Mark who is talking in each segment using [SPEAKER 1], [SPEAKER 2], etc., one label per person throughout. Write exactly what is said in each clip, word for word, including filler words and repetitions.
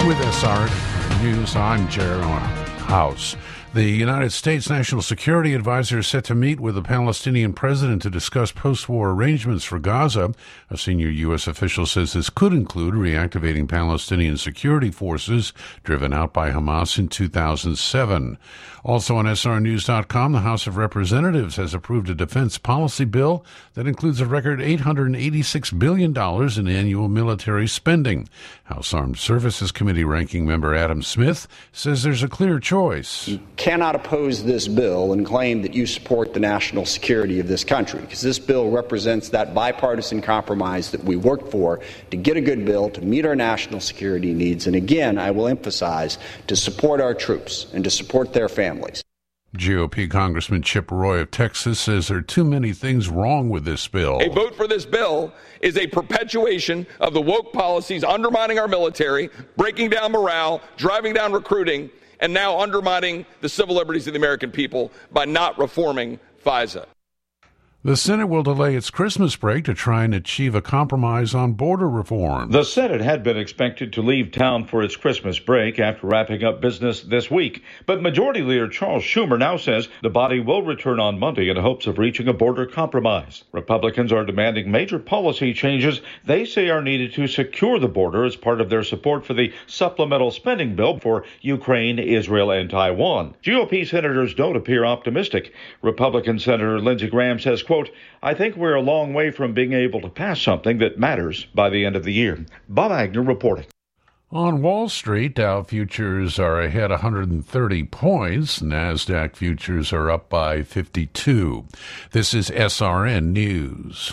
[SPEAKER 1] With S R News, I'm Jeremy House. The United States National Security Advisor is set to meet with the Palestinian president to discuss post-war arrangements for Gaza. A senior U S official says this could include reactivating Palestinian security forces driven out by Hamas in two thousand seven. Also on S R News dot com, the House of Representatives has approved a defense policy bill that includes a record eight hundred eighty-six billion dollars in annual military spending. House Armed Services Committee ranking member Adam Smith says there's a clear choice.
[SPEAKER 2] You cannot oppose this bill and claim that you support the national security of this country, because this bill represents that bipartisan compromise that we worked for to get a good bill to meet our national security needs. And again, I will emphasize, to support our troops and to support their families.
[SPEAKER 1] G O P Congressman Chip Roy of Texas says there are too many things wrong with this bill.
[SPEAKER 3] A vote for this bill is a perpetuation of the woke policies undermining our military, breaking down morale, driving down recruiting, and now undermining the civil liberties of the American people by not reforming FISA.
[SPEAKER 1] The Senate will delay its Christmas break to try and achieve a compromise on border reform.
[SPEAKER 4] The Senate had been expected to leave town for its Christmas break after wrapping up business this week. But Majority Leader Charles Schumer now says the body will return on Monday in hopes of reaching a border compromise. Republicans are demanding major policy changes they say are needed to secure the border as part of their support for the supplemental spending bill for Ukraine, Israel, and Taiwan. G O P senators don't appear optimistic. Republican Senator Lindsey Graham says, quote, I think we're a long way from being able to pass something that matters by the end of the year. Bob Agnew reporting.
[SPEAKER 1] On Wall Street, Dow futures are ahead one hundred thirty points. NASDAQ futures are up by fifty-two. This is S R N News.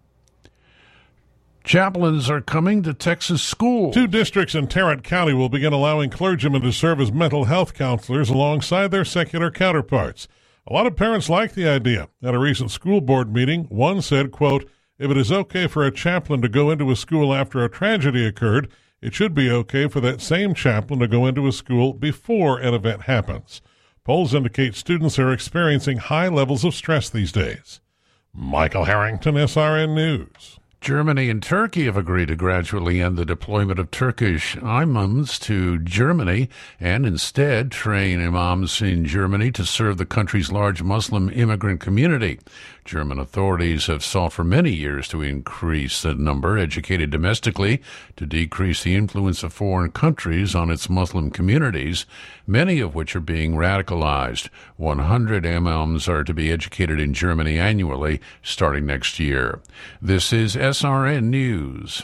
[SPEAKER 1] Chaplains are coming to Texas schools.
[SPEAKER 5] Two districts in Tarrant County will begin allowing clergymen to serve as mental health counselors alongside their secular counterparts. A lot of parents like the idea. At a recent school board meeting, one said, quote, if it is okay for a chaplain to go into a school after a tragedy occurred, it should be okay for that same chaplain to go into a school before an event happens. Polls indicate students are experiencing high levels of stress these days. Michael Harrington, S R N News.
[SPEAKER 1] Germany and Turkey have agreed to gradually end the deployment of Turkish imams to Germany and instead train imams in Germany to serve the country's large Muslim immigrant community. German authorities have sought for many years to increase the number educated domestically to decrease the influence of foreign countries on its Muslim communities, many of which are being radicalized. one hundred imams are to be educated in Germany annually starting next year. This is S R N News.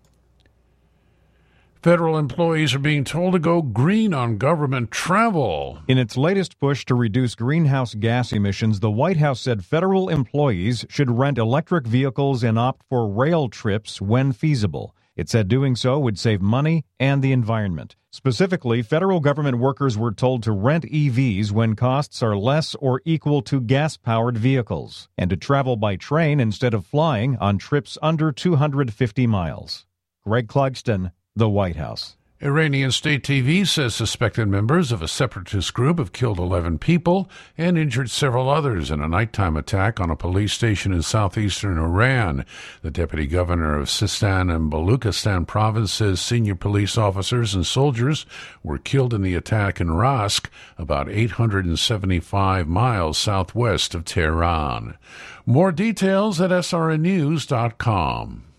[SPEAKER 1] Federal employees are being told to go green on government travel.
[SPEAKER 6] In its latest push to reduce greenhouse gas emissions, the White House said federal employees should rent electric vehicles and opt for rail trips when feasible. It said doing so would save money and the environment. Specifically, federal government workers were told to rent E Vs when costs are less or equal to gas-powered vehicles, and to travel by train instead of flying on trips under two hundred fifty miles. Greg Clugston, The White House.
[SPEAKER 1] Iranian state T V says suspected members of a separatist group have killed eleven people and injured several others in a nighttime attack on a police station in southeastern Iran. The deputy governor of Sistan and Baluchistan province says senior police officers and soldiers were killed in the attack in Rask, about eight hundred seventy-five miles southwest of Tehran. More details at S R N news dot com.